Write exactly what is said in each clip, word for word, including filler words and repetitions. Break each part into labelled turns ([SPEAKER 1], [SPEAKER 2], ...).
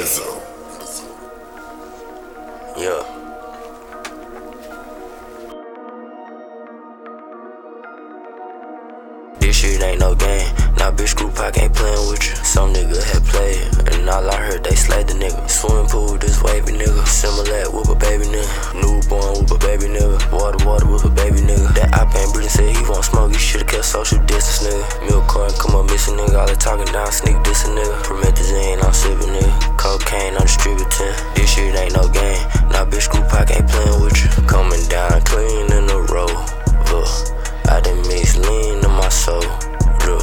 [SPEAKER 1] Yeah. This shit ain't no game. Nah, bitch, group I ain't playing with you. Some nigga had played, and all I heard they slayed the nigga. Swimming pool with this wavy nigga. Similar with a baby nigga. Newborn with a baby nigga. Water, water with a baby nigga. That op ain't breathing, said he won't smoke. He should've kept social distance, nigga. Milk carton come up missing, nigga. All they talking down, sneak dissing, nigga. Promethazine, I'm sipping, nigga. Cocaine, I'm distributing. This shit ain't no game. Nah, bitch, group I ain't playing with you. Coming down clean in the road. I done mix lean in my soul, bruh.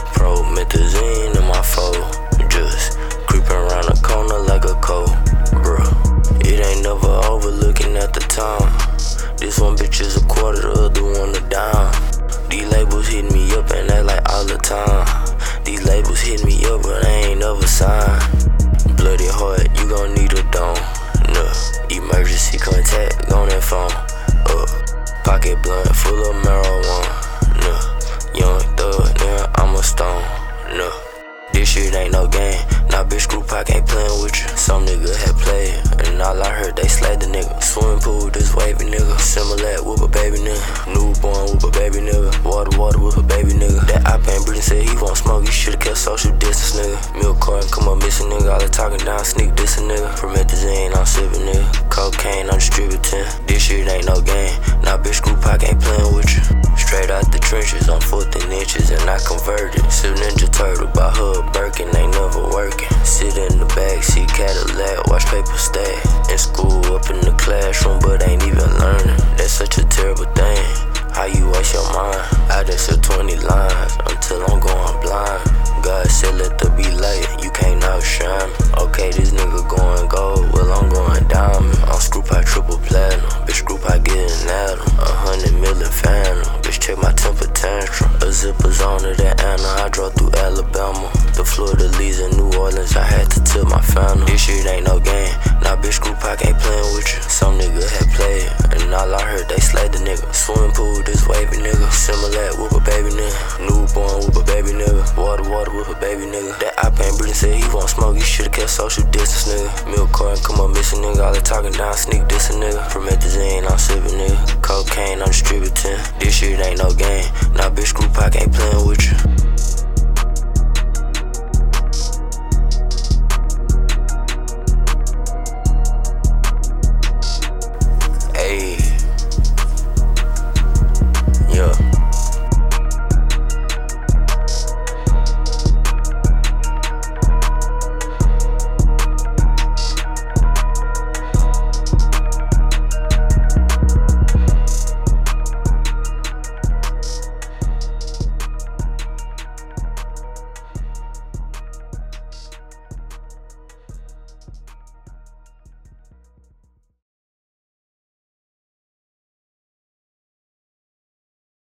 [SPEAKER 1] Promethazine in my fold, just creeping around the corner like a cold, bruh. It ain't never over looking at the time. This one bitch is a quarter, the other one a dime. These labels hit me up and they like all the time. These labels hit me up but they ain't never signed. Bloody heart, you gon' need a dome, nah. Emergency contact on that phone, uh. Pocket blunt full of marijuana, nah. Young thug, nigga, I'm a stone, nah. This shit ain't no game. Nah, bitch, group I ain't playing with you. Some nigga had played, and all I heard they slayed the nigga. Swimming pool with this wavy nigga. Similar with a baby nigga. Newborn with a baby nigga. Water, water with a baby nigga. That op ain't breathing, said he won't smoke. He should've kept social distance, nigga. Milk carton come up missing, nigga. All they talking down, sneak dissing, nigga. Promethazine, I'm sipping, nigga. Cocaine, I'm distributing. This shit ain't no game. Nah, bitch, group I ain't playing with you. Straight out the trenches, I'm fourteen inches and I converted. Silver Ninja Turtle by her Birkin, ain't never working. Sit in the backseat Cadillac, watch paper stack. In school, up in the classroom, but ain't even learning. That's such a terrible thing, how you waste your mind. I done said twenty lines, until I'm going blind. God said let there be light, you can't outshine me. Okay, this nigga going gold, well I'm going diamond. I'm screw pie triple platinum, bitch screw pie getting at him. A hundred million phantom, bitch check my temper tantrum. A zipper's on it at Anna, I drove through Alabama. The Florida leads in New Orleans, I had to tip my phantom. This shit ain't no game, nah bitch group I ain't playing with you. Some nigga had played, and all I heard they slayed the nigga. Swimming pool with this wavy nigga. Similar with a baby nigga. Newborn with a baby nigga. Water, water with a baby nigga. That op ain't breathing, said he won't smoke. He should've kept social distance, nigga. Milk carton come up missing, nigga. All they talking down, sneak dissing, nigga. Promethazine, I'm sipping, nigga. Cocaine, I'm distributing. This shit ain't no game. Nah bitch group I ain't playing with you.